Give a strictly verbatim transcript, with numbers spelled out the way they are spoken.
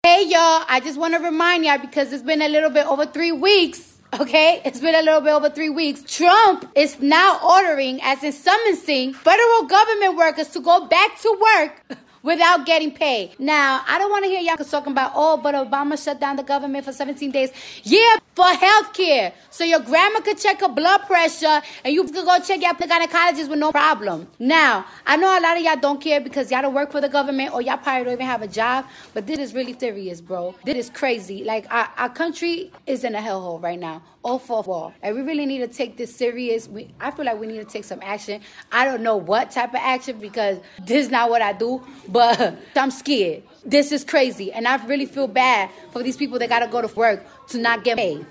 Hey, y'all, I just want to remind y'all because it's been a little bit over three weeks. Okay, it's been a little bit over three weeks. Trump is now ordering, as in summoning, federal government workers to go back to work without getting paid. Now, I don't want to hear y'all talking about, oh, but Obama shut down the government for seventeen days. Yeah, for health care. So your grandma could check her blood pressure and you could go check your gynecologist with no problem. Now, I know a lot of y'all don't care because y'all don't work for the government or y'all probably don't even have a job, but this is really serious, bro. This is crazy. Like, our, our country is in a hellhole right now. All for all. And we really need to take this serious. We, I feel like we need to take some action. I don't know what type of action because this is not what I do, but I'm scared. This is crazy. And I really feel bad for these people that got to go to work to not get paid.